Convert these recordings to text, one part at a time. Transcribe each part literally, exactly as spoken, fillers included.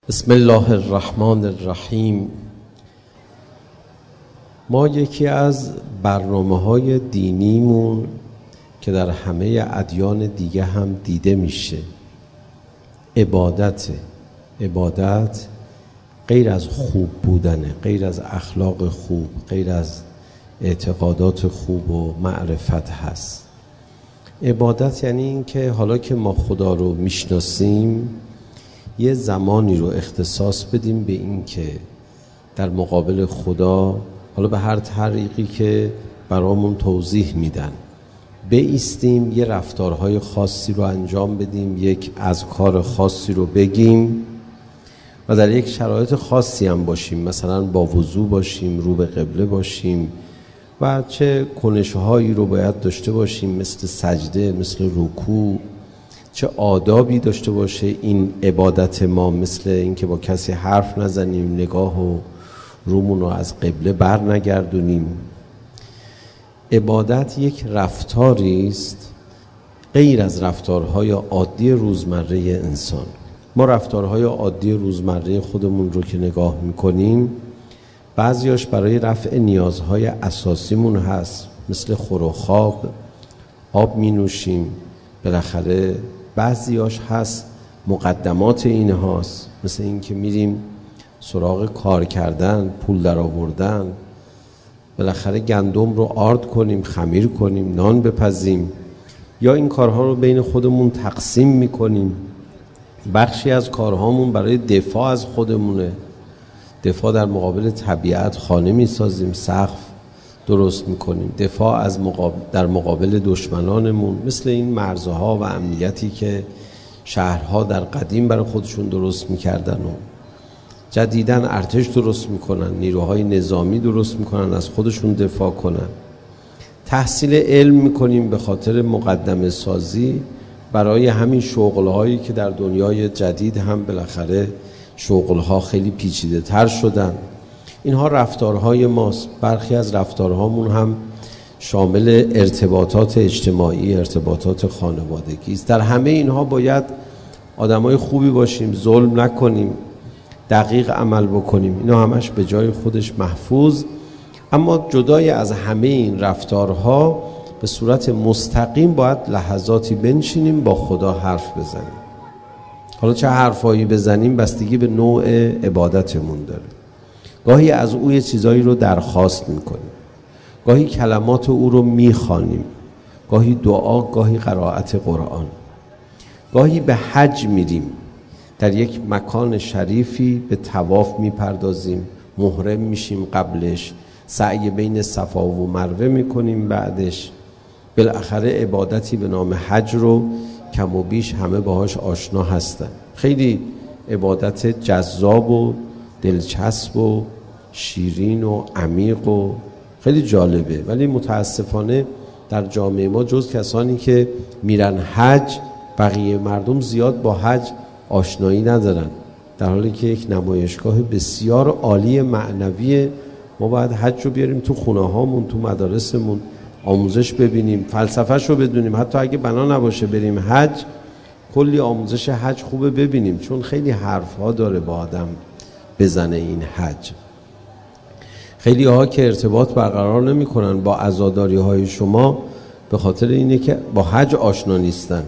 بسم الله الرحمن الرحیم. ما یکی از برنامه‌های دینیمون که در همه ادیان دیگه هم دیده میشه عبادت. عبادت غیر از خوب بودنه، غیر از اخلاق خوب، غیر از اعتقادات خوب و معرفت هست. عبادت یعنی این که حالا که ما خدا رو میشناسیم یه زمانی رو اختصاص بدیم به این که در مقابل خدا، حالا به هر طریقی که برامون توضیح میدن، بایستیم، یه رفتارهای خاصی رو انجام بدیم، یک اذکار خاصی رو بگیم و در یک شرایط خاصی هم باشیم، مثلا با وضو باشیم، رو به قبله باشیم و چه کنش‌هایی رو باید داشته باشیم، مثل سجده، مثل رکوع، چه آدابی داشته باشه این عبادت ما، مثل اینکه با کسی حرف نزنیم، نگاه و رومون رو از قبله بر نگردونیم. عبادت یک رفتاری است غیر از رفتارهای عادی روزمره انسان. ما رفتارهای عادی روزمره خودمون رو که نگاه میکنیم، بعضیاش برای رفع نیازهای اساسیمون هست، مثل خور و خواب، آب می نوشیم، بالاخره بعضیاش هست مقدمات این هاست، مثل این که میریم سراغ کار کردن، پول در آوردن، بالاخره گندم رو آرد کنیم، خمیر کنیم، نان بپزیم، یا این کارها رو بین خودمون تقسیم میکنیم. بخشی از کارهامون برای دفاع از خودمونه، دفاع در مقابل طبیعت، خانه میسازیم، سقف درست میکنیم، دفاع از مقابل در مقابل دشمنانمون، مثل این مرزها و امنیتی که شهرها در قدیم برای خودشون درست میکردن و جدیدن ارتش درست میکنن، نیروهای نظامی درست میکنن از خودشون دفاع کنن. تحصیل علم میکنیم به خاطر مقدمه سازی برای همین شغلهایی که در دنیای جدید هم بالاخره شغلها خیلی پیچیده تر شدن. اینها رفتارهای ماست. برخی از رفتارهامون هم شامل ارتباطات اجتماعی، ارتباطات خانوادگی است. در همه اینها باید آدمای خوبی باشیم، ظلم نکنیم، دقیق عمل بکنیم. اینا همش به جای خودش محفوظ، اما جدای از همه این رفتارها به صورت مستقیم باید لحظاتی بنشینیم با خدا حرف بزنیم. حالا چه حرفایی بزنیم بستگی به نوع عبادتمون داره. گاهی از او یه چیزایی رو درخواست میکنیم، گاهی کلمات او رو میخوانیم، گاهی دعا، گاهی قرائت قرآن، گاهی به حج میریم، در یک مکان شریفی به طواف میپردازیم، محرم میشیم، قبلش سعی بین صفا و مروه میکنیم، بعدش بالاخره عبادتی به نام حج رو کم و بیش همه باهاش آشنا هستن. خیلی عبادت جذاب و دلچسب و شیرین و عمیق و خیلی جالبه، ولی متاسفانه در جامعه ما جز کسانی که میرن حج، بقیه مردم زیاد با حج آشنایی ندارن، در حالی که یک نمایشگاه بسیار عالی معنویه. ما باید حج رو بیاریم تو خونه هامون، تو مدارسمون، آموزش ببینیم، فلسفه‌ش رو بدونیم. حتی اگه بنا نباشه بریم حج، کلی آموزش حج خوبه ببینیم، چون خیلی حرف‌ها داره با آدم بزنه این حج. خیلی ها که ارتباط برقرار نمی کنن با عزاداری های شما به خاطر اینه که با حج آشنا نیستن.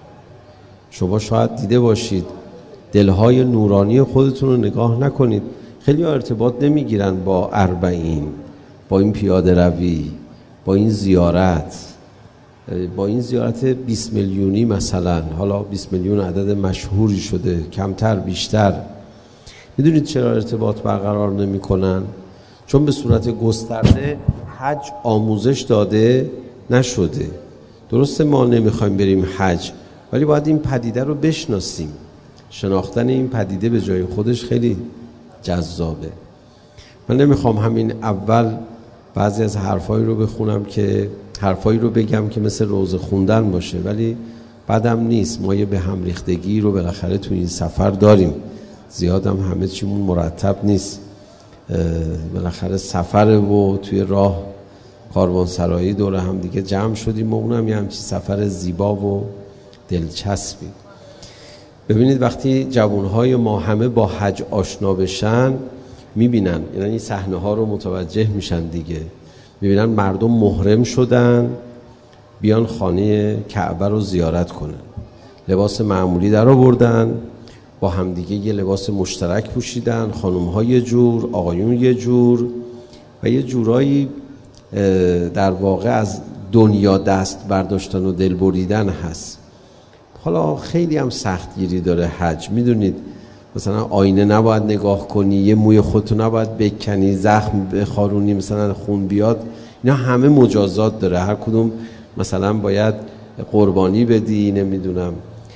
شما شاید دیده باشید دلهای نورانی خودتون رو نگاه نکنید، خیلی ها ارتباط نمی گیرن با اربعین، با این پیاده روی، با این زیارت، با این زیارت بیست میلیونی مثلا. حالا بیست میلیون عدد مشهوری شده، کمتر بیشتر. میدونید چرا ارتباط برقرار نمی کنن؟ چون به صورت گسترده حج آموزش داده نشده. درسته ما نمیخوایم بریم حج، ولی باید این پدیده رو بشناسیم. شناختن این پدیده به جای خودش خیلی جذابه. من نمیخوام همین اول بعضی از حرفایی رو بخونم که حرفایی رو بگم که مثل روزه خوندن باشه، ولی بعدم نیست. ما یه به هم ریختگی رو بالاخره تو این سفر داریم، زیادم همه چیمون مرتب نیست. بالاخره سفر و توی راه کاروانسرایی دور هم دیگه جمع شدیم و اونم یه همچی سفر زیبا و دلچسبی. ببینید وقتی جوانهای ما همه با حج آشنا بشن میبینن، یعنی این صحنه ها رو متوجه میشن دیگه، میبینن مردم محرم شدن بیان خانه کعبه رو زیارت کنن، لباس معمولی در آوردن، با همدیگه یه لباس مشترک پوشیدن، خانم ها یه جور، آقایون یه جور و یه جورایی در واقع از دنیا دست برداشتن و دل بریدن هست. حالا خیلی هم سختگیری داره حج، میدونید مثلا آینه نباید نگاه کنی، یه موی خودتو نباید بکنی، زخم بخارونی مثلا خون بیاد، اینا همه مجازات داره، هر کدوم مثلا باید قربانی بدی، نمیدونم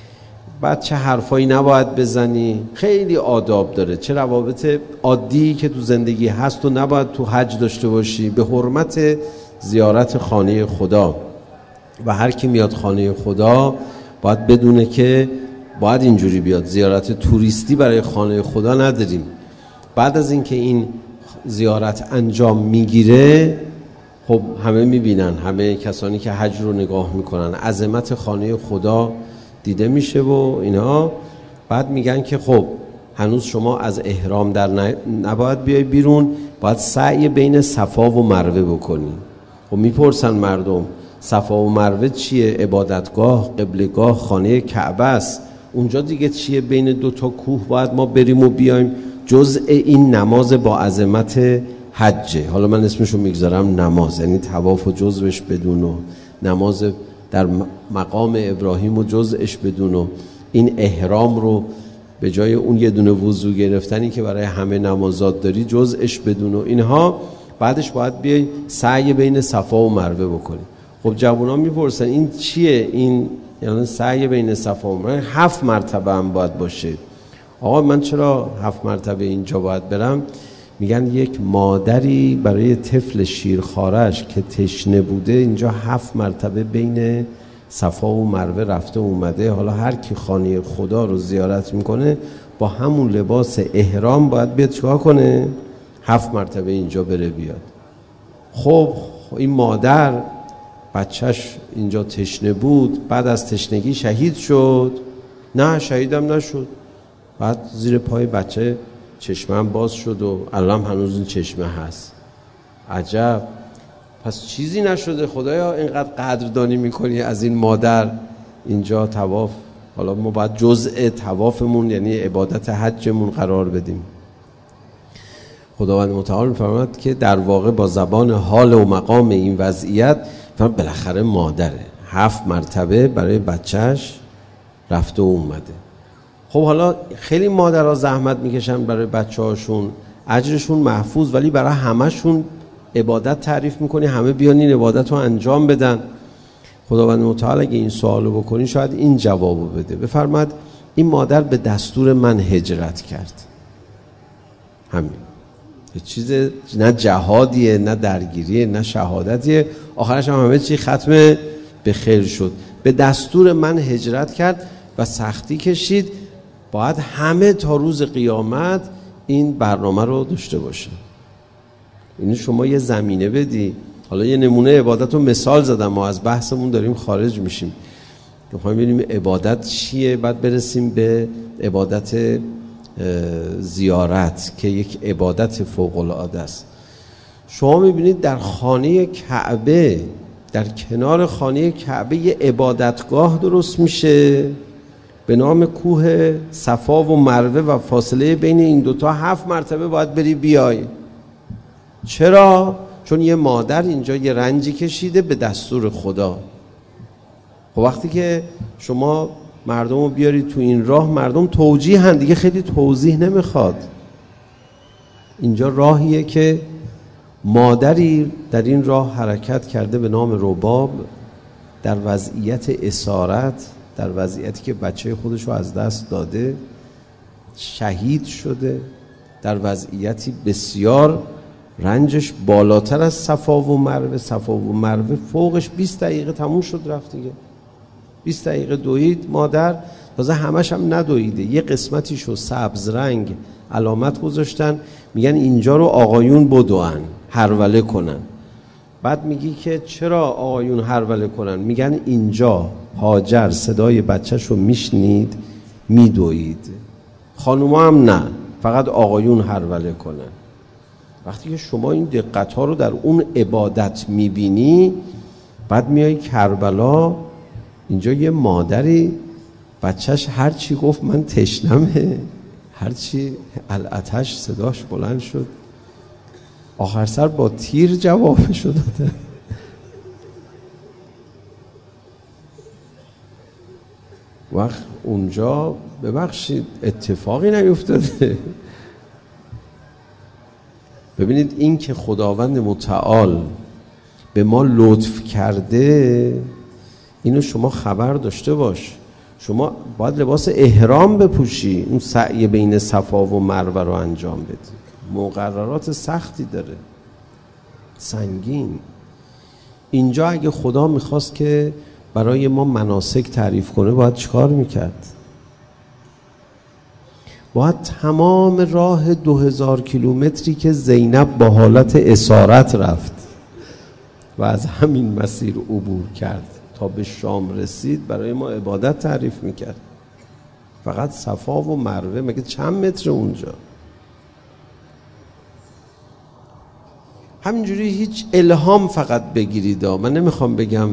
بعد چه حرفایی نباید بزنی، خیلی آداب داره، چه روابط عادی که تو زندگی هست و نباید تو حج داشته باشی به حرمت زیارت خانه خدا. و هر کی میاد خانه خدا باید بدونه که باید اینجوری بیاد، زیارت توریستی برای خانه خدا نداریم. بعد از اینکه این زیارت انجام میگیره، خب همه میبینن، همه کسانی که حج رو نگاه میکنن، عظمت خانه خدا دیده میشه و اینا. بعد میگن که خب هنوز شما از احرام در نباید بیای بیرون، باید سعی بین صفا و مروه بکنی. خب میپرسن مردم صفا و مروه چیه؟ عبادتگاه، قبلگاه، خانه کعبه است، اونجا دیگه چیه؟ بین دو تا کوه باید ما بریم و بیایم؟ جزء این نماز با عظمت حجه. حالا من اسمشو میگذارم نماز، یعنی طواف و جزوش بدون و نماز در مقام ابراهیم و جزءش بدون و این احرام رو به جای اون یه دونه وضو گرفتنی که برای همه نمازات داری جزءش بدون و اینها. بعدش باید بیای سعی بین صفا و مروه بکنی. خب جوونا میپرسن این چیه؟ این یعنی سعی بین صفا و مروه هفت مرتبه هم باید باشه. آقا من چرا هفت مرتبه اینجا باید برم؟ میگن یک مادری برای طفل شیرخوارش که تشنه بوده اینجا هفت مرتبه بین صفا و مروه رفته اومده. حالا هر کی خانه خدا رو زیارت میکنه با همون لباس احرام باید بیاد چیکار کنه؟ هفت مرتبه اینجا بره بیاد. خب این مادر بچهش اینجا تشنه بود، بعد از تشنگی شهید شد؟ نه شهیدم نشد. بعد زیر پای بچه چشمه هم باز شد و الان هنوز این چشمه هست. عجب، پس چیزی نشده؟ خدایا اینقدر قدردانی میکنی از این مادر اینجا طواف. حالا ما باید جزء طوافمون یعنی عبادت حجمون قرار بدیم. خداوند متعال میفرماید که در واقع با زبان حال و مقام این وضعیت فرماید بالاخره مادره هفت مرتبه برای بچهش رفته و اومده. خب حالا خیلی مادرها زحمت میکشن برای بچه هاشون، اجرشون محفوظ، ولی برای همهشون عبادت تعریف میکنی، همه بیان این عبادت رو انجام بدن. خداوند متعال اگه این سوالو بکنی شاید این جوابو بده. بفرماد این مادر به دستور من هجرت کرد. همین چیز، نه جهادیه، نه درگیریه، نه شهادتیه، آخرش هم همه چی ختم به خیر شد. به دستور من هجرت کرد و سختی کشید. باید همه تا روز قیامت این برنامه رو داشته باشه. یعنی شما یه زمینه بدی. حالا یه نمونه عبادت رو مثال زدم، ما از بحثمون داریم خارج میشیم، میخوایم ببینیم عبادت چیه، بعد برسیم به عبادت زیارت که یک عبادت فوق العاده است. شما میبینید در خانه کعبه، در کنار خانه کعبه یه عبادتگاه درست میشه به نام کوه صفا و مروه و فاصله بین این دوتا هفت مرتبه باید بری بیای. چرا؟ چون یه مادر اینجا یه رنجی کشیده به دستور خدا. خب وقتی که شما مردم رو بیاری تو این راه، مردم توجیه هن دیگه، خیلی توضیح نمیخواد. اینجا راهیه که مادری در این راه حرکت کرده به نام رباب، در وضعیت اسارت، در وضعیتی که بچه خودش رو از دست داده، شهید شده، در وضعیتی بسیار رنجش بالاتر از صفا و مروه. صفا و مروه فوقش بیست دقیقه تموم شد رفت دیگه. بیست دقیقه دوید مادر، تازه همش هم ندویده، یه قسمتیشو سبز رنگ علامت گذاشتن، میگن اینجا رو آقایون بدوئن، هروله کنن. بعد میگی که چرا آقایون هروله کنن؟ میگن اینجا هاجر صدای بچه‌شو میشنید میدوید. خانوما هم نه، فقط آقایون هروله کنن. وقتی که شما این دقت ها رو در اون عبادت میبینی، بعد میای کربلا، اینجا یه مادری بچهش هر چی گفت من تشنمه، هر چی الاتش صداش بلند شد، آخر سر با تیر جوابشو داده. وقت اونجا ببخشید اتفاقی نیفتاده. ببینید این که خداوند متعال به ما لطف کرده، اینو شما خبر داشته باش. شما باید لباس احرام بپوشی، اون سعی بین صفا و مروه رو انجام بدی. مقررات سختی داره، سنگین. اینجا اگه خدا میخواست که برای ما مناسک تعریف کنه، باید چیکار میکرد؟ باید تمام راه دو هزار کیلومتری که زینب با حالت اسارت رفت و از همین مسیر عبور کرد تا به شام رسید، برای ما عبادت تعریف میکرد. فقط صفا و مروه مگه چند متر اونجا؟ همینجوری هیچ الهام فقط بگیرید. من نمیخوام بگم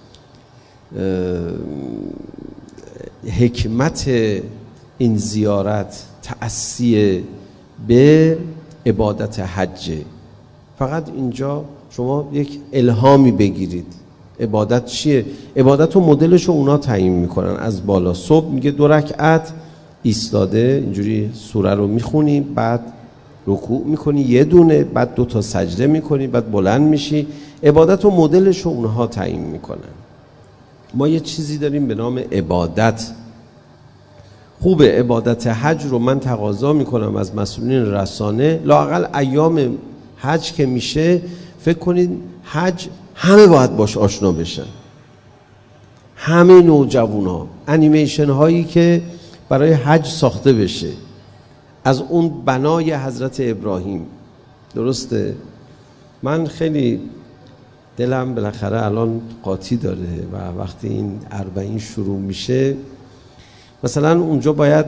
حکمت این زیارت تأسی به عبادت حجه، فقط اینجا شما یک الهامی بگیرید. عبادت چیه؟ عبادت و مدلش رو اونا تعیین میکنن از بالا. صبح میگه دو رکعت ایستاده اینجوری سوره رو میخونی، بعد رکوع میکنی یه دونه، بعد دو تا سجده میکنی، بعد بلند میشی. عبادت و مدلش رو اونها تعیین میکنن. ما یه چیزی داریم به نام عبادت. خوب عبادت حج رو من تقاضا میکنم از مسئولین رسانه، لااقل ایام حج که میشه فکر کنید حج همه باید باش آشنا بشن، همه نوجوانا. انیمیشن هایی که برای حج ساخته بشه از اون بنای حضرت ابراهیم. درسته؟ من خیلی دلم بالاخره الان قاطی داره و وقتی این اربعین شروع میشه، مثلا اونجا باید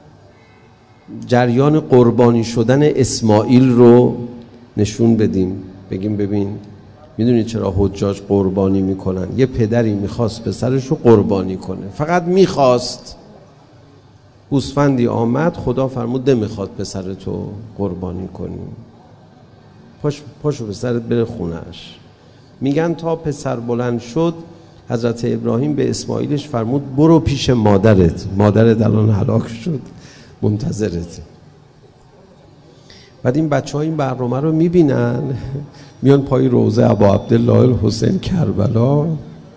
جریان قربانی شدن اسماعیل رو نشون بدیم، بگیم ببین میدونید چرا حجاج قربانی میکنن؟ یه پدری میخواست پسرش رو قربانی کنه، فقط میخواست. گوسفندی آمد، خدا فرمود نمیخواد پسرتو قربانی کنی، پاش پاشو پسرت بره خونهش. میگن تا پسر بلند شد، حضرت ابراهیم به اسماعیلش فرمود برو پیش مادرت، مادرت الان هلاک شد منتظرت. بعد این بچه ها این برنامه رو میبینن، میان پای روضه ابا عبدالله الحسین کربلا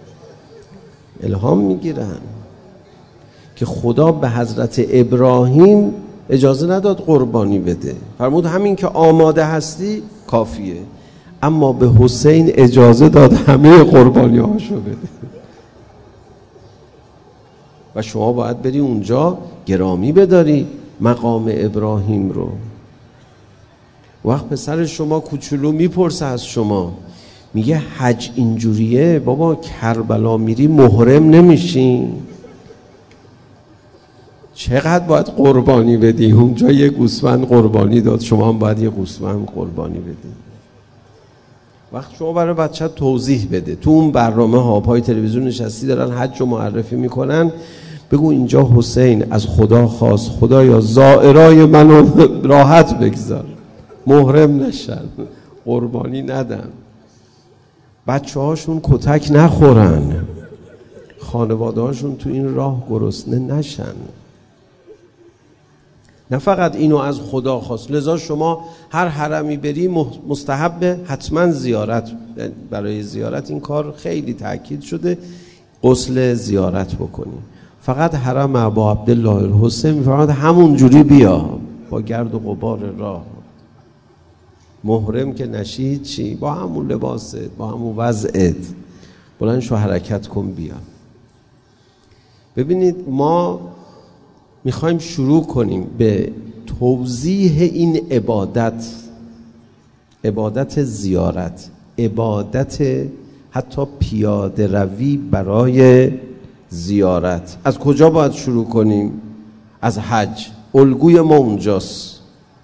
الهام میگیرن که خدا به حضرت ابراهیم اجازه نداد قربانی بده، فرمود همین که آماده هستی کافیه، اما به حسین اجازه داد همه قربانی هاشو بده. و شما باید بری اونجا گرامی بداری مقام ابراهیم رو. وقت پسر شما کوچولو میپرسه از شما، میگه حج اینجوریه بابا، کربلا میری محرم نمیشی؟ چقدر باید قربانی بدی؟ اونجا یه گوسفند قربانی داد، شما هم باید یه گوسفند قربانی بدی. وقت شما برای بچه توضیح بده، تو اون برنامه ها پای تلویزیون نشستی دارن حج رو معرفی میکنن، بگو اینجا حسین از خدا خواست خدایا زائرای منو راحت بگذار، محرم نشن، قربانی ندن، بچه هاشون کتک نخورن، خانواده هاشون تو این راه گرسنه نشن. نه فقط اینو از خدا خواست. لذا شما هر حرمی بری مستحب حتما زیارت، برای زیارت این کار خیلی تاکید شده، غسل زیارت بکنی. فقط حرم ابا عبدالله الحسین فقط همون جوری بیا با گرد و غبار راه، محرم که نشی چی، با همون لباست، با همون وضعت بلند شو حرکت کن بیا. ببینید ما میخوایم شروع کنیم به توضیح این عبادت، عبادت زیارت، عبادت حتی پیاده روی برای زیارت. از کجا باید شروع کنیم؟ از حج. الگوی ما اونجاست.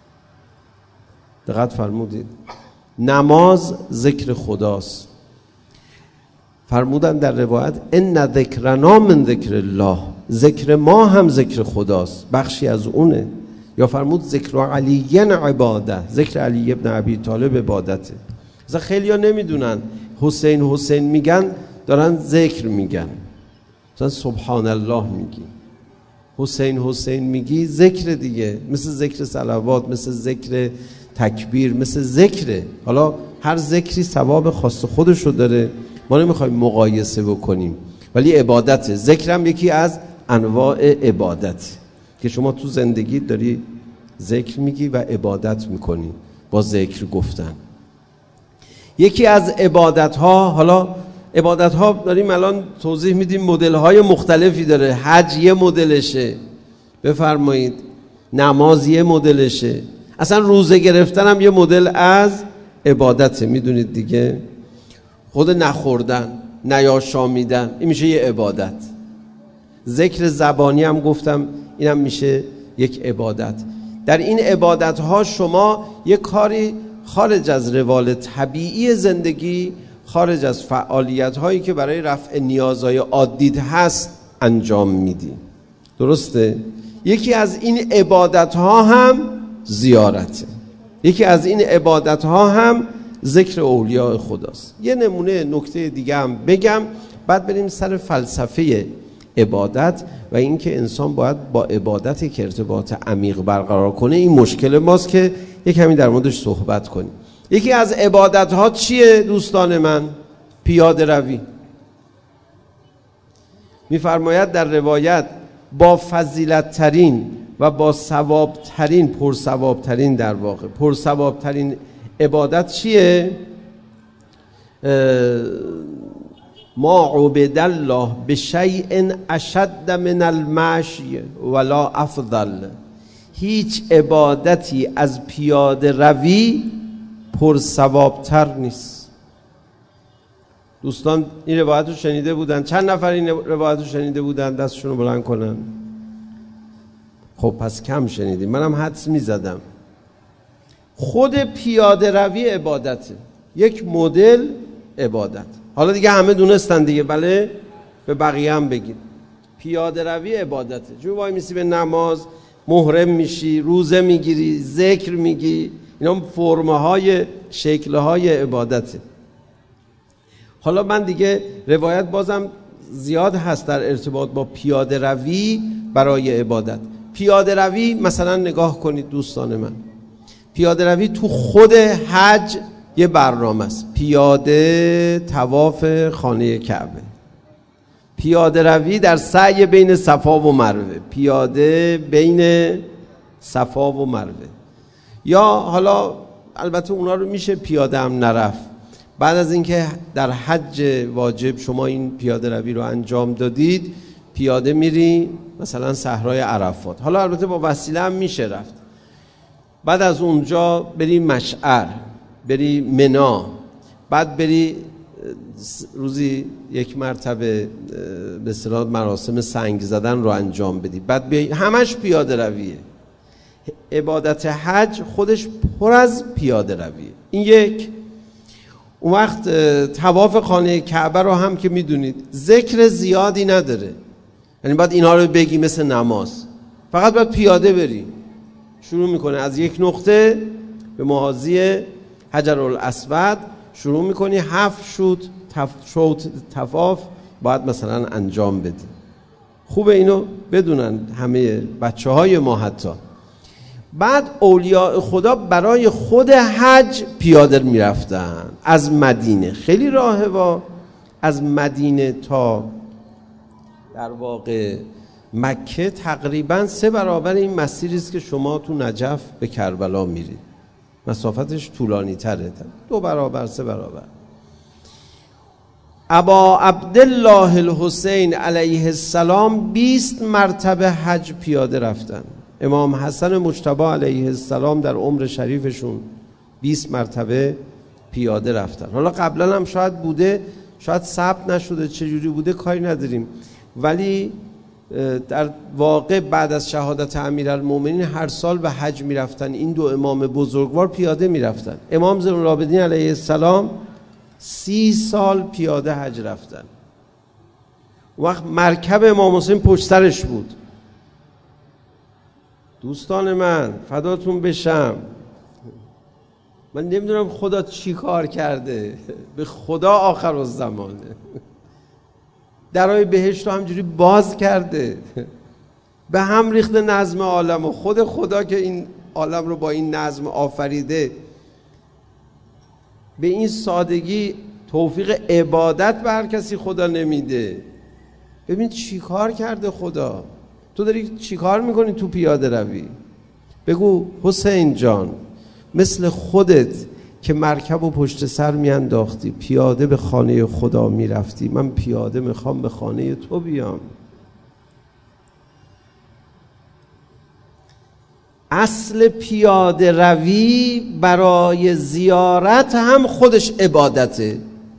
دقت فرمودید؟ نماز ذکر خداست. فرمودن در روایت ان ذکرنا من ذکر الله، ذکر ما هم ذکر خداست، بخشی از اونه. یا فرمود ذکر علی عباده، ذکر علی ابن ابی طالب عبادته. مثلا خیلی ها نمیدونن حسین حسین میگن دارن ذکر میگن. مثلا سبحان الله میگی، حسین حسین میگی ذکر دیگه، مثل ذکر صلوات، مثل ذکر تکبیر، مثل ذکره. حالا هر ذکری ثواب خاص خودشو داره، ما نمیخوایم مقایسه بکنیم، ولی عبادته. ذکرم یکی از انواع عبادت که شما تو زندگی داری ذکر میگی و عبادت میکنی با ذکر گفتن. یکی از عبادت ها، حالا عبادت ها داریم الان توضیح میدیم، مدل های مختلفی داره. حج یه مدلشه، بفرمایید. نماز یه مدلشه. اصلا روزه گرفتن هم یه مدل از عبادته، میدونید دیگه. خود نخوردن، نیاشامیدن، این میشه یه عبادت. ذکر زبانی هم گفتم، اینم میشه یک عبادت. در این عبادت ها شما یک کاری خارج از روال طبیعی زندگی، خارج از فعالیت هایی که برای رفع نیازهای عادیت هست انجام میدی. درسته؟ یکی از این عبادت ها هم زیارته. یکی از این عبادت ها هم ذکر اولیاء خداست. یه نمونه نکته دیگه هم بگم، بعد بریم سر فلسفه عبادت و اینکه انسان باید با عبادت که ارتباط عمیق برقرار کنه. این مشکل ماست که یک کمی در موردش صحبت کنیم. یکی از عبادت ها چیه دوستان من؟ پیاده روی. میفرماید در روایت با فضیلت ترین و با ثواب ترین، پر ثواب ترین، در واقع پر ثواب ترین عبادت چیه؟ ما عبد الله بشیء اشد من المشی ولا افضل. هیچ عبادتی از پیاده روی پر ثواب تر نیست. دوستان این روایت رو شنیده بودن؟ چند نفر این روایت رو شنیده بودن؟ دستشون رو بلند کنن. خب پس کم شنیدیم. منم حدس میزدم. خود پیاده روی عبادته، یک مدل عبادت. حالا دیگه همه دونستن دیگه، بله؟ به بقیه هم بگید. پیاده روی عبادته. چون وای میسی به نماز، محرم میشی، روزه میگیری، ذکر میگی، اینا فرم‌های، شکل‌های عبادته. حالا من دیگه روایت بازم زیاد هست در ارتباط با پیاده روی برای عبادت. پیاده روی مثلا نگاه کنید دوستان من، پیاده روی تو خود حج یه برنامه است. پیاده طواف خانه کعبه، پیاده روی در سعی بین صفا و مروه، پیاده بین صفا و مروه. یا حالا البته اونا رو میشه پیاده هم نرفت. بعد از اینکه در حج واجب شما این پیاده روی رو انجام دادید، پیاده میری مثلا صحرای عرفات. حالا البته با وسیله هم میشه رفت. بعد از اونجا بری مشعر، بری منا، بعد بری روزی یک مرتبه به اصطلاح مراسم سنگ زدن رو انجام بدی، بعد بیای، همش پیاده رویه. عبادت حج خودش پر از پیاده رویه. این یک. اون وقت طواف خانه کعبه رو هم که میدونید ذکر زیادی نداره، یعنی باید اینا رو بگی مثل نماز، فقط باید پیاده بری. شروع میکنه از یک نقطه به محاذی حجر الاسود، شروع میکنی هفت شوت تف... شوت طواف باید مثلا انجام بدی. خوبه اینو بدونن همه بچه های ما. حتی بعد اولیاء خدا برای خود حج پیاده میرفتن از مدینه، خیلی راهه، با از مدینه تا در واقع مکه تقریبا سه برابر این مسیری است که شما تو نجف به کربلا میرید. مسافتش طولانی تره، دو برابر سه برابر. ابا عبدالله الحسین علیه السلام بیست مرتبه حج پیاده رفتن. امام حسن مجتبی علیه السلام در عمر شریفشون بیست مرتبه پیاده رفتن. حالا قبلا هم شاید بوده، شاید ثبت نشده، چجوری بوده کاری نداریم، ولی در واقع بعد از شهادت امیرالمومنین هر سال به حج میرفتن. این دو امام بزرگوار پیاده میرفتن. امام زین العابدین علیه السلام سی سال پیاده حج رفتن. وقت مرکب امام حسین پشت سرش بود. دوستان من فداتون بشم، من نمیدونم خدا چی کار کرده، به خدا آخر الزمانه درای بهشت رو همجوری باز کرده، به هم ریخته نظم عالم و خود خدا که این عالم رو با این نظم آفریده به این سادگی توفیق عبادت به هر کسی خدا نمیده. ببین چی کار کرده خدا. تو داری چی کار میکنی تو پیاده روی؟ بگو حسین جان مثل خودت که مرکب و پشت سر میانداختی پیاده به خانه خدا میرفتی، من پیاده میخوام به خانه تو بیام. اصل پیاده روی برای زیارت هم خودش عبادته،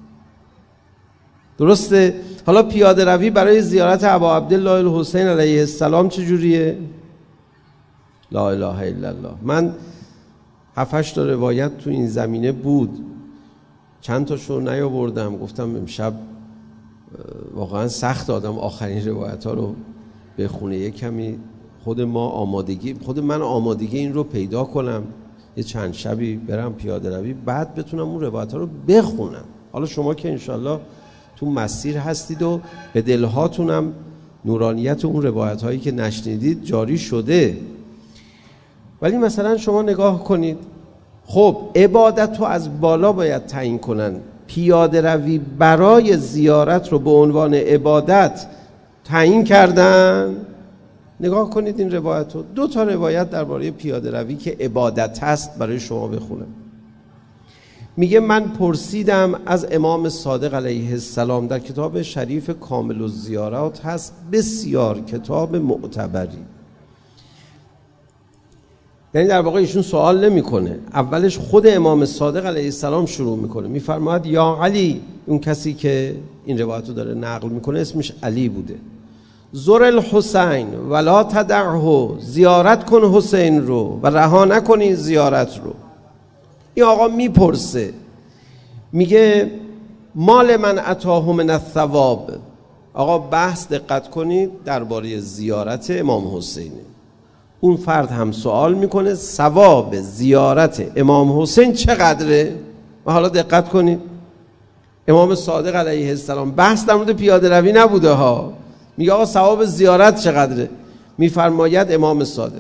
درسته؟ حالا پیاده روی برای زیارت ابا عبدالله الحسین علیه السلام چجوریه؟ لا اله الا الله. من هفتش تا روایت تو این زمینه بود، چند تاشو نیاوردم، گفتم امشب واقعا سخت آدم آخرین روایت ها رو بخونه، یک کمی خود ما آمادگی خود من آمادگی این رو پیدا کنم، یه چند شبی برم پیاده روی بعد بتونم اون روایت ها رو بخونم. حالا شما که انشالله تو مسیر هستید و به دلهاتونم نورانیت اون روایت هایی که نشنیدید جاری شده، ولی مثلا شما نگاه کنید، خب عبادت رو از بالا باید تعیین کنن، پیاده روی برای زیارت رو به عنوان عبادت تعیین کردن. نگاه کنید این روایت رو، دو تا روایت درباره پیاده روی که عبادت هست برای شما بخونم. میگه من پرسیدم از امام صادق علیه السلام، در کتاب شریف کامل الزیارات هست، بسیار کتاب معتبری. یعنی در واقع ایشون سوال نمیکنه، اولش خود امام صادق علیه السلام شروع میکنه، میفرماید یا علی، اون کسی که این روایت رو داره نقل میکنه اسمش علی بوده، زر الحسین ولا تدعه، زیارت کن حسین رو و رها نکن این زیارت رو. این آقا میپرسه، میگه مال من اتاه من الثواب. آقا بحث دقت کنید درباره زیارت امام حسینه. اون فرد هم سوال میکنه ثواب زیارت امام حسین چقدره؟ و حالا دقت کنید امام صادق علیه السلام بحث در مورد پیاده روی نبوده ها، میگه آقا ثواب زیارت چقدره؟ میفرماید امام صادق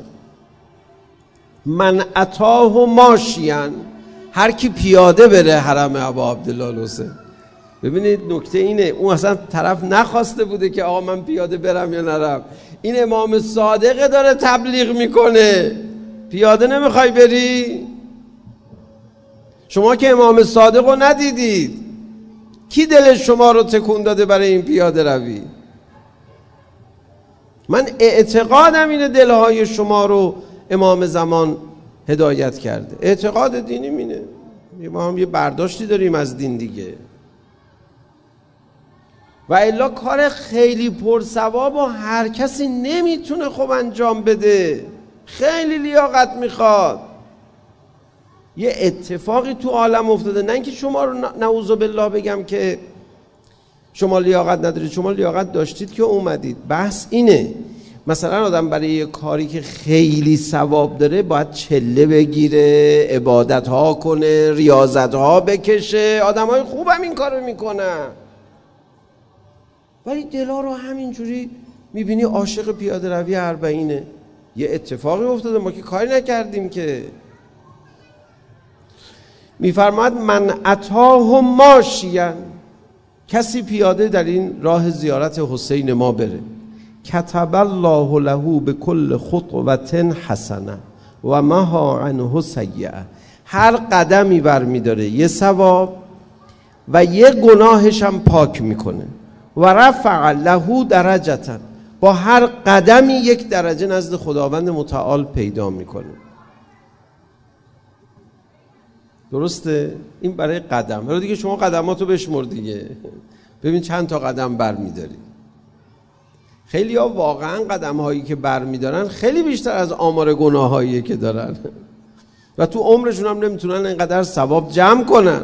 من اتاه ماشیان، هر کی پیاده بره حرم ابا عبدالله الحسین. ببینید نکته اینه، اون اصلا طرف نخواسته بوده که آقا من پیاده برم یا نرم، این امام صادق داره تبلیغ میکنه. پیاده نمیخوای بری؟ شما که امام صادق رو ندیدید، کی دل شما رو تکون داده برای این پیاده روی؟ من اعتقادم اینه دلهای شما رو امام زمان هدایت کرده، اعتقاد دینی مینه، ما هم یه برداشتی داریم از دین دیگه. و الا کار خیلی پرثواب و هر کسی نمیتونه خوب انجام بده، خیلی لیاقت میخواد. یه اتفاقی تو عالم افتاده، نه اینکه شما رو نعوذ بالله بگم که شما لیاقت ندارید، شما لیاقت داشتید که اومدید. بحث اینه مثلا آدم برای یه کاری که خیلی ثواب داره باید چله بگیره، عبادت ها کنه، ریاضت ها بکشه، آدم های خوب هم این کارو میکنن، ولی دلا رو همینجوری میبینی عاشق پیاده روی اربعینه. یه اتفاقی افتاده، ما که کاری نکردیم که. میفرماید من اتاه ماشیان، کسی پیاده در این راه زیارت حسین ما بره، کتب الله له بكل خطوة حسنه و مها عنه سیئه، هر قدمی برمیداره یه ثواب و یه گناهش هم پاک میکنه. و رفع له درجه، با هر قدمی یک درجه نزد خداوند متعال پیدا میکنه. درسته؟ این برای قدم. ولی دیگه شما قدماتو بشمر دیگه، ببین چند تا قدم برمیداری. خیلی ها واقعا قدم هایی که بر می دارن خیلی بیشتر از آمار گناه هایی که دارن و تو عمرشون هم نمیتونن اینقدر ثواب جمع کنن.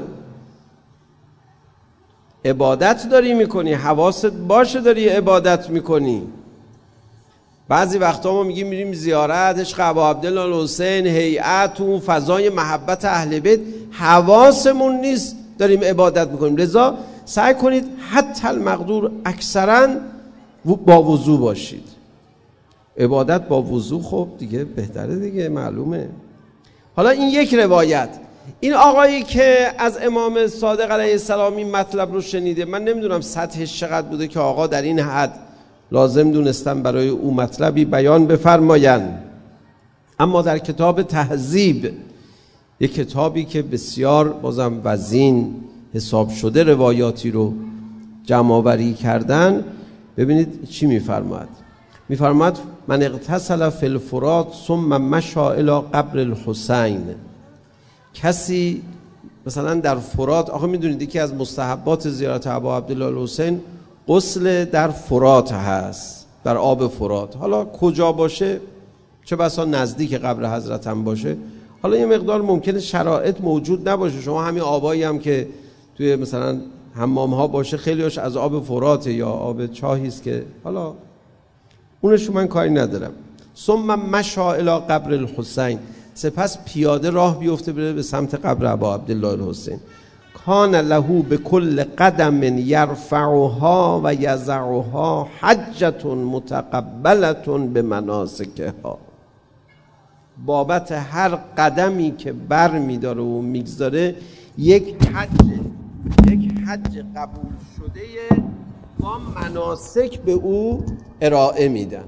عبادت داری میکنی، حواست باشه داری عبادت میکنی. بعضی وقتا ما میگیم میریم زیارت عشق ابا عبدالله الحسین، هیئت و فضای محبت اهل بیت، حواسمون نیست داریم عبادت میکنیم. لذا سعی کنید حتی المقدور اکثرا با وضو باشید. عبادت با وضو خب دیگه بهتره دیگه، معلومه. حالا این یک روایت. این آقایی که از امام صادق علیه السلام این مطلب رو شنیده، من نمیدونم سطحش چقدر بوده که آقا در این حد لازم دونستن برای او مطلبی بیان بفرمایند، اما در کتاب تهذیب، یک کتابی که بسیار بازم وزین حساب شده روایاتی رو جمع آوری کردن، ببینید چی میفرماید. میفرماید من اغتسل فی الفرات ثم مشى الی قبر الحسین. کسی مثلا در فرات، آخه میدونید یکی از مستحبات زیارت ابا عبدالله الحسین غسل در فرات هست، در آب فرات. حالا کجا باشه، چه بسا نزدیک قبر حضرت هم باشه. حالا یه مقدار ممکنه شرایط موجود نباشه، شما همین آبایی هم که توی مثلا حمام ها باشه خیلیش از آب فرات یا آب چاهی است که حالا اونش من کاری ندارم. ثم مشى الی قبر الحسین، سپس پیاده راه بیفته بره به سمت قبر ابا عبدالله الحسین. کان له بكل قدم یرفعها و یضعها حجة متقبلة بمناسکها. بابت هر قدمی که بر میداره و میگذاره یک حج، یک حج قبول شده با مناسک به او ارائه میدن.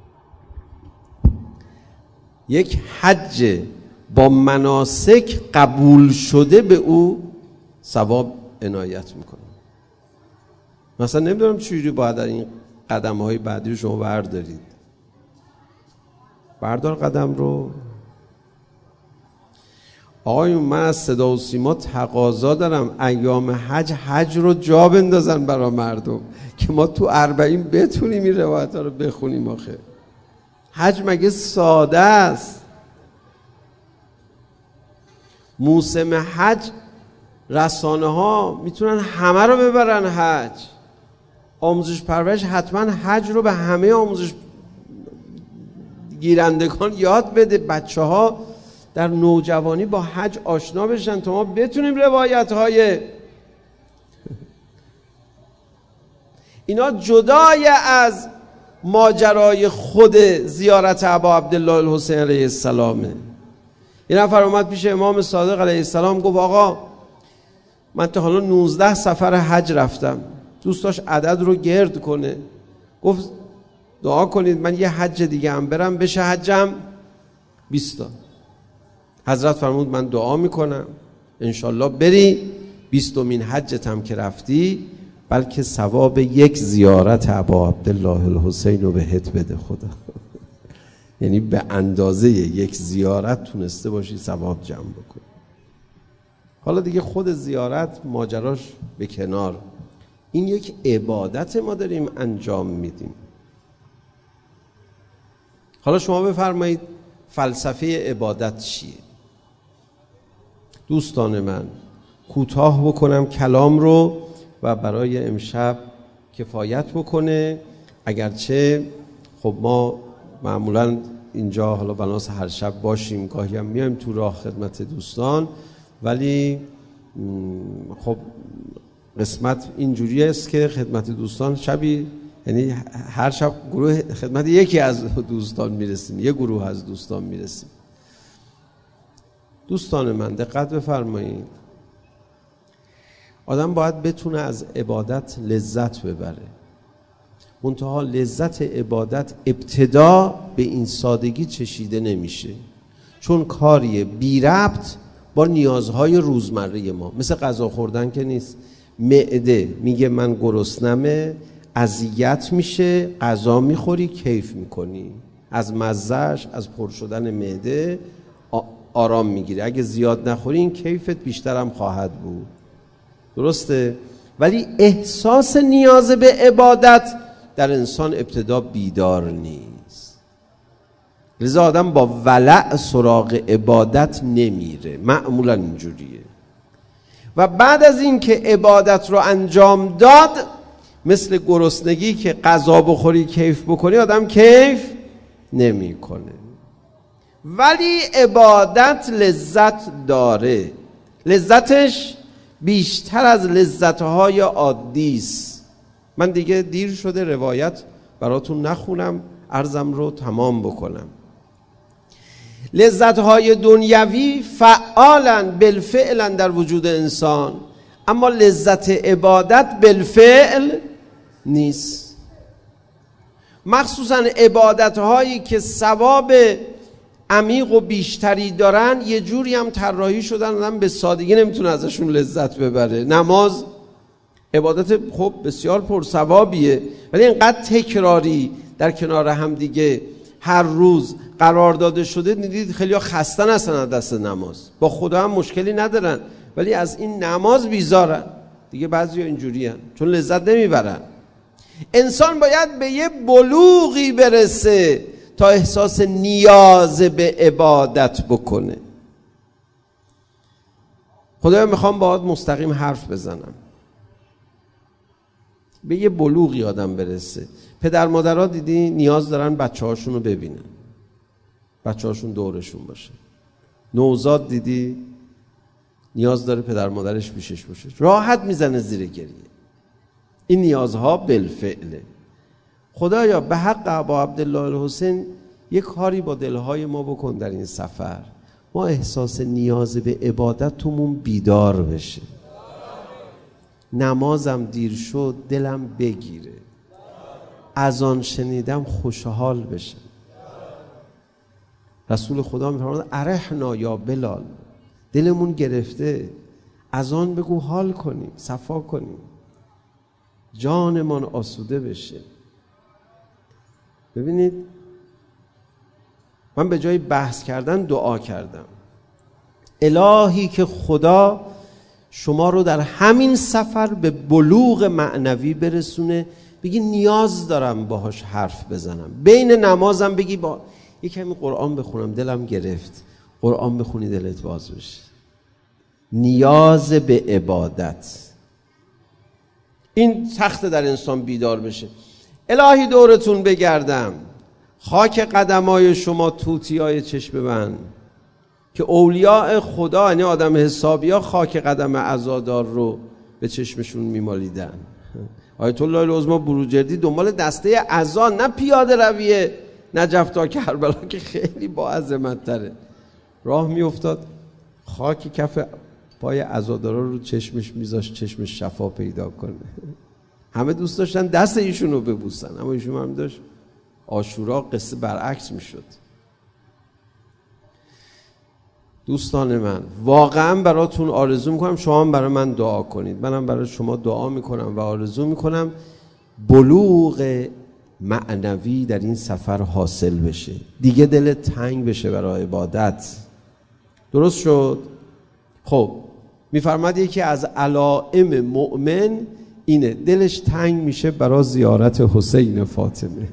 یک حج با مناسک قبول شده به او ثواب عنایت میکنه. مثلا نمیدونم چجوری باید در این قدم های بعدی شما بردارید. بردار قدم رو. آقایون من از صدا و سیما تقاضا دارم ایام حج حج رو جا بندازن برای مردم که ما تو اربعین بتونیم این روایت ها رو بخونیم. آخه حج مگه ساده است؟ موسم حج رسانه ها میتونن همه رو ببرن حج. آموزش پرورش حتما حج رو به همه آموزش گیرندگان یاد بده، بچه ها در نوجوانی با حج آشنا بشن تا ما بتونیم روایت های اینا جدای از ماجرای خود زیارت ابا عبدالله الحسین علیه السلامه. یه نفر اومد پیش امام صادق علیه السلام گفت آقا من تا حالا نوزده سفر حج رفتم، دوست داشت عدد رو گرد کنه. گفت دعا کنید من یه حج دیگه هم برم بشه حجم بیستا. حضرت فرمود من دعا میکنم انشالله بری بیستمین حجت هم که رفتی بلکه ثواب یک زیارت ابا عبدالله الحسین رو بهت بده خدا. یعنی به اندازه یک زیارت تونسته باشی ثواب جمع بکنی. حالا دیگه خود زیارت ماجراش به کنار، این یک عبادت ما داریم انجام میدیم. حالا شما بفرمایید فلسفه عبادت چیه؟ دوستان من کوتاه بکنم کلام رو و برای امشب کفایت بکنه، اگرچه خب ما معمولا اینجا حالا بناس هر شب باشیم، گاهی هم میایم تو راه خدمت دوستان، ولی خب قسمت اینجوری است که خدمت دوستان شبی، یعنی هر شب گروه خدمت یکی از دوستان میرسیم، یک گروه از دوستان میرسیم. دوستان من دقت بفرمایید، آدم باید بتونه از عبادت لذت ببره. منتها لذت عبادت ابتدا به این سادگی چشیده نمیشه، چون کاریه بی ربط با نیازهای روزمره ما، مثل غذا خوردن که نیست. معده میگه من گرسنمه، اذیت میشه، غذا میخوری کیف میکنی، از مزهش، از پر شدن معده آرام میگیری. اگه زیاد نخوری این کیفت بیشتر هم خواهد بود، درسته؟ ولی احساس نیاز به عبادت در انسان ابتدا بیدار نیست. لذا آدم با ولع سراغ عبادت نمیره، معمولا اینجوریه. و بعد از این که عبادت رو انجام داد، مثل گرسنگی که غذا بخوری کیف بکنی، آدم کیف نمیکنه. ولی عبادت لذت داره، لذتش بیشتر از لذتهای عادی است. من دیگه دیر شده روایت براتون نخونم، عرضم رو تمام بکنم. لذتهای دنیوی فعالن بالفعلا در وجود انسان، اما لذت عبادت بالفعل نیست. مخصوصا عبادتهایی که ثواب عمیق و بیشتری دارن یه جوری هم طراحی شدن آدم به سادگی نمیتونه ازشون لذت ببره. نماز عبادت خب بسیار پرثوابیه، ولی اینقدر تکراری در کنار هم دیگه هر روز قرار داده شده، دیدید خیلی ها خستن هستن از دست نماز، با خدا هم مشکلی ندارن ولی از این نماز بیزارن دیگه. بعضی ها اینجوری هن چون لذت نمیبرن. انسان باید به یه بلوغی برسه تا احساس نیاز به عبادت بکنه. خدایا میخوام باهات مستقیم حرف بزنم. به یه بلوغی آدم برسه. پدر مادرها دیدی نیاز دارن بچه هاشون رو ببینن، بچه هاشون دورشون باشه. نوزاد دیدی نیاز داره پدر مادرش پیشش باشه، راحت میزنه زیر گریه. این نیازها بالفعله. خدایا به حق ابا عبدالله الحسین یک کاری با دلهای ما بکن در این سفر، ما احساس نیاز به عبادت تومون بیدار بشه. نمازم دیر شد دلم بگیره، اذان شنیدم خوشحال بشه. رسول خدا میفرماد ارحنا یا بلال، دلمون گرفته، اذان بگو حال کنیم، صفا کنیم، جانمان آسوده بشه. ببینید من به جای بحث کردن دعا کردم. الهی که خدا شما رو در همین سفر به بلوغ معنوی برسونه، بگی نیاز دارم باهاش حرف بزنم. بین نمازم بگی با یک کمی قرآن بخونم، دلم گرفت، قرآن بخونی دلت باز بشه. نیاز به عبادت این تخت در انسان بیدار بشه. الهی دورتون بگردم، خاک قدمای شما توتیای چشم من، که اولیاء خدا یعنی آدم حسابی ها خاک قدم عزادار رو به چشمشون میمالیدن. آیت الله العظمی بروجردی دنبال دسته اذان، نه پیاده روی نجف تا کربلا که خیلی با عظمت تره، راه میافتاد خاک کف پای عزادارا رو چشمش میذاشت، چشمش شفا پیدا کنه. همه دوست داشتن دست ایشون رو ببوسن، اما ایشون هم داشت عاشورا قصه برعکس میشد. دوستان من واقعا براتون آرزو میکنم شما هم برای من دعا کنید، منم برای شما دعا میکنم و آرزو میکنم بلوغ معنوی در این سفر حاصل بشه، دیگه دل تنگ بشه برای عبادت. درست شد؟ خب میفرماد یکی از علائم مؤمن اینه، دلش تنگ میشه برای زیارت حسین فاطمه.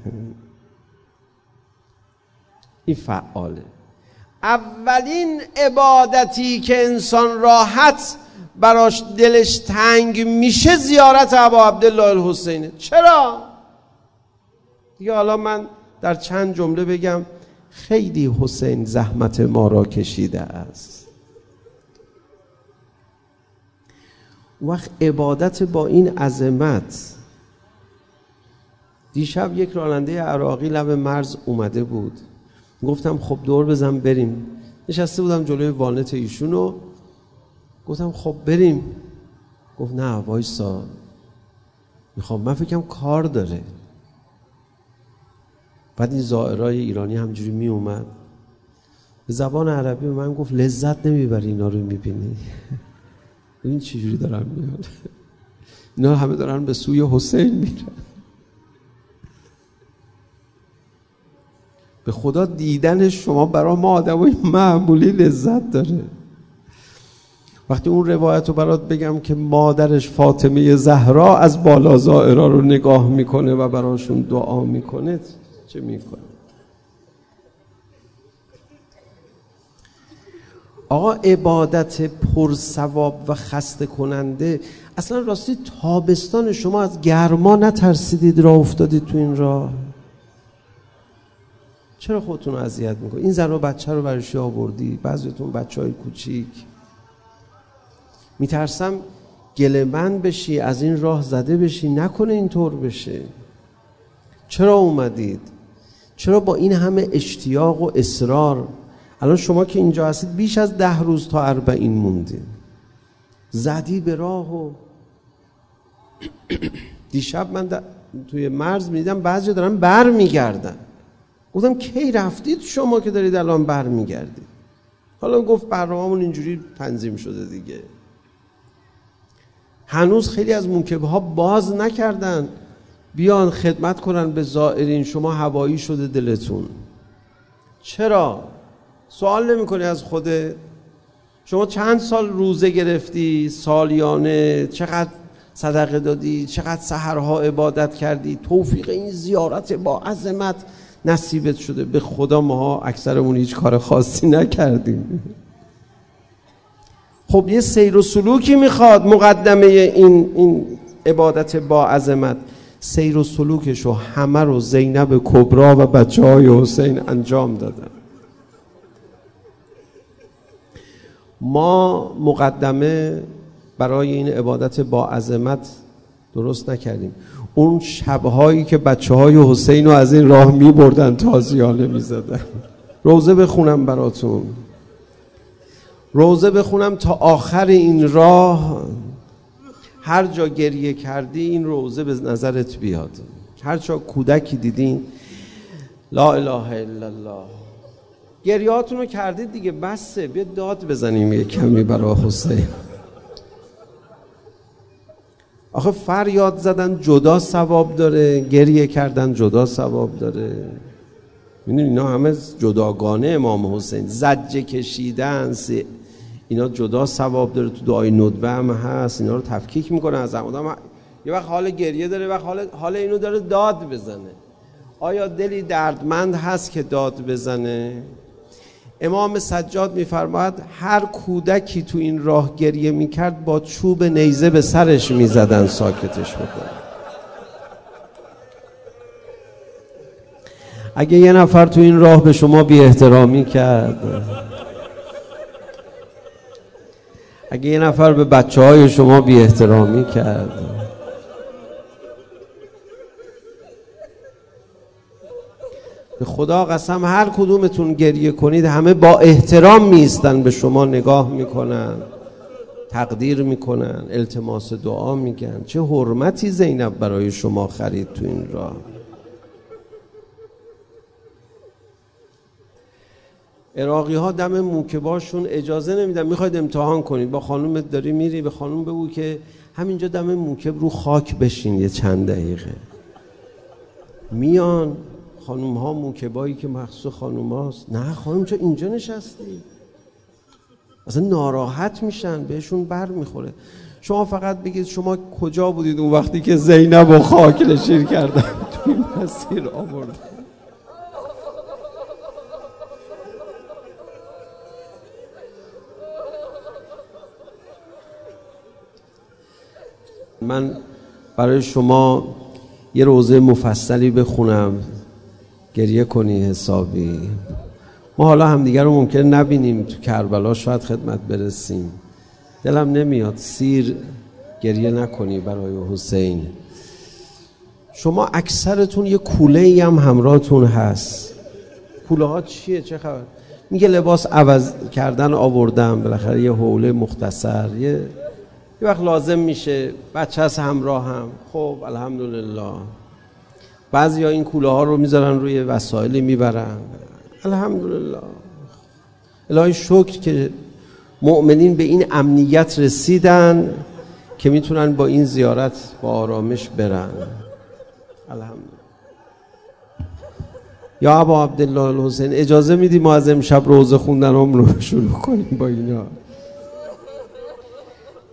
این فعاله. اولین عبادتی که انسان راحت براش دلش تنگ میشه زیارت ابا عبدالله الحسینه. چرا؟ دیگه حالا من در چند جمله بگم، خیلی حسین زحمت ما را کشیده است. وقت عبادت با این عظمت. دیشب یک راننده عراقی لب مرز اومده بود، گفتم خب دور بزن بریم. نشسته بودم جلوی والنت ایشونو، گفتم خب بریم. گفت نه وایسا میخوام، من فکرم کار داره. بعد این زائرای ایرانی همجوری می اومد به زبان عربی به من گفت لذت نمیبری اینا رو میبینی؟ ببین چجوری دارن میاد، اینا همه دارن به سوی حسین میرن. به خدا دیدن شما برای ما آدمای معمولی لذت داره. وقتی اون روایت رو برات بگم که مادرش فاطمه زهرا از بالا زائرا رو نگاه میکنه و براشون دعا میکنه، چه میکنه؟ آقا عبادت پرثواب و خسته کننده، اصلا راستی تابستان شما از گرما نترسیدید راه افتادید تو این راه؟ چرا خودتون رو اذیت میکنید؟ این زن و بچه رو برای چی آوردی؟ بعضیتون بچهای کوچیک. میترسم گله‌مند بشی، از این راه زده بشی، نکنه اینطور بشه. چرا اومدید؟ چرا با این همه اشتیاق و اصرار؟ الان شما که اینجا هستید بیش از ده روز تا اربعین موندید، زدی به راه. و دیشب من توی مرز میدیدم بعضی دارن بر میگردن. گفتم کی رفتید شما که دارید الان بر میگردید؟ حالا گفت برنامه‌مون اینجوری تنظیم شده دیگه. هنوز خیلی از موکبه ها باز نکردن بیان خدمت کنن به زائرین، شما هوایی شده دلتون. چرا؟ سوال نمی کنی از خودت؟ شما چند سال روزه گرفتی سالیانه، چقدر صدقه دادی، چقدر سحرها عبادت کردی، توفیق این زیارت با عظمت نصیبت شده؟ به خدا ماها اکثرمون هیچ کار خاصی نکردیم. خب یه سیر و سلوکی میخواد مقدمه این این عبادت با عظمت. سیر و سلوکشو همه رو زینب کبرا و بچه های حسین انجام دادن. ما مقدمه برای این عبادت با عظمت درست نکردیم. اون شبهایی که بچه های حسین رو از این راه می بردن تازیانه می زدن. روزه بخونم براتون، روزه بخونم تا آخر این راه. هر جا گریه کردی این روزه به نظرت بیاد. هر جا کودکی دیدین لا اله الا الله، گریهاتون رو کردید دیگه، بسه، بیا داد بزنیم یه کمی برای حسین. آخه فریاد زدن جدا ثواب داره، گریه کردن جدا ثواب داره. میدونی اینا همه جداگانه امام حسین. زجه کشیدن اینا جدا ثواب داره، تو دعای ندبه هم هست. اینا رو تفکیک میکنه از آدم. یه وقت حال گریه داره، وقت حال حال اینو داره داد بزنه. آیا دلی دردمند هست که داد بزنه؟ امام سجاد میفرماید هر کودکی تو این راه گریه میکرد با چوب نیزه به سرش میزدن ساکتش بکنن. اگه یه نفر تو این راه به شما بی احترامی کرد، اگه یه نفر به بچه های شما بی احترامی کرد، به خدا قسم هر کدومتون گریه کنید همه با احترام میستن به شما نگاه میکنن، تقدیر میکنن، التماس دعا میگن. چه حرمتی زینب برای شما خرید تو این راه. عراقی ها دم موکباشون اجازه نمیدن. میخواید امتحان کنید با خانومت، داری میری به خانوم بگو که همینجا دم موکب رو خاک بشین یه چند دقیقه. میان خانوم ها موکبایی که مخصوص خانوم هاست، نه خانوم چه اینجا نشستی؟ اصلا ناراحت میشن، بهشون بر میخوره. شما فقط بگید شما کجا بودید اون وقتی که زینب و خاک نشیر کردن توی مسیر آوردن. من برای شما یه روزه مفصلی بخونم، گریه کنی حسابی. ما حالا همدیگر رو ممکن نبینیم تو کربلا، شاید خدمت برسیم. دلم نمیاد سیر گریه نکنی برای حسین. شما اکثرتون یه کوله ای هم همراهتون هست. کوله ها چیه؟ چه خبر؟ میگه لباس عوض کردن آوردم، بالاخره یه حوله مختصر، یه یه وقت لازم میشه، بچه هست همراه هم. خب الحمدلله. بعضی ها این کوله ها رو میذارن روی وسایلی میبرن. الحمدلله. الهی شکر که مؤمنین به این امنیت رسیدن که میتونن با این زیارت با آرامش برن. الحمدلله. یا ابا عبدالله الحسین، اجازه میدی ما از امشب روزه خوندن هم رو شروع کنیم با اینا؟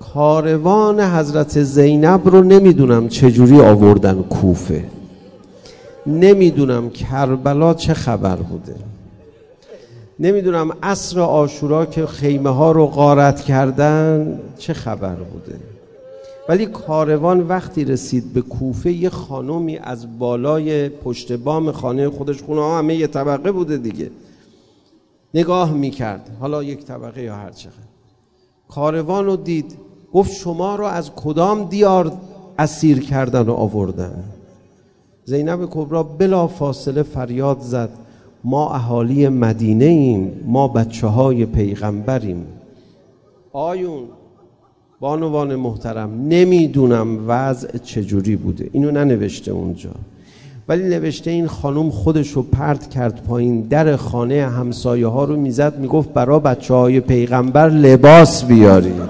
کاروان حضرت زینب رو نمیدونم چجوری آوردن کوفه، نمیدونم کربلا چه خبر بوده، نمیدونم عصر عاشورا که خیمه ها رو غارت کردن چه خبر بوده، ولی کاروان وقتی رسید به کوفه یه خانومی از بالای پشت بام خانه خودش، خونه ها همه یه طبقه بوده دیگه، نگاه میکرد، حالا یک طبقه یا هر چقدر، کاروان رو دید، گفت شما رو از کدام دیار اسیر کردن و آوردن؟ زینب کبرا بلا فاصله فریاد زد ما اهالی مدینه ایم، ما بچه های پیغمبریم. آیون بانوان محترم، نمیدونم وضع چجوری بوده، اینو ننوشته اونجا، ولی نوشته این خانم خودش رو پرت کرد پایین، در خانه همسایه ها رو میزد، میگفت برا بچه های پیغمبر لباس بیارید،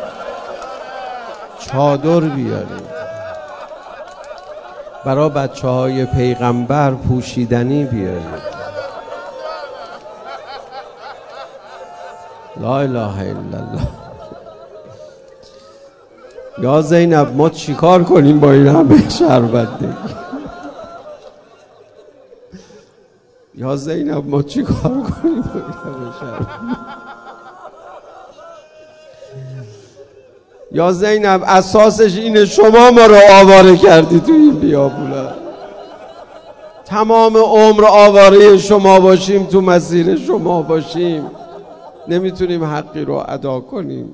چادر بیارید، برا بچه های پیغمبر پوشیدنی بیارید. لا اله الا الله. یا زینب ما چیکار کنیم با این همه شربت دیگه؟ یا زینب ما چیکار کنیم با این همه شربت؟ یا زینب اساسش اینه شما ما رو آواره کردی تو این بیابونا، تمام عمر آواره شما باشیم، تو مسیر شما باشیم، نمیتونیم حقی رو ادا کنیم.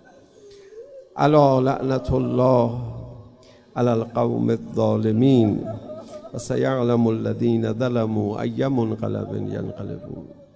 الا لعنت الله علی القوم الظالمین و سیعلم الذین ظلموا ای منقلب ینقلبون.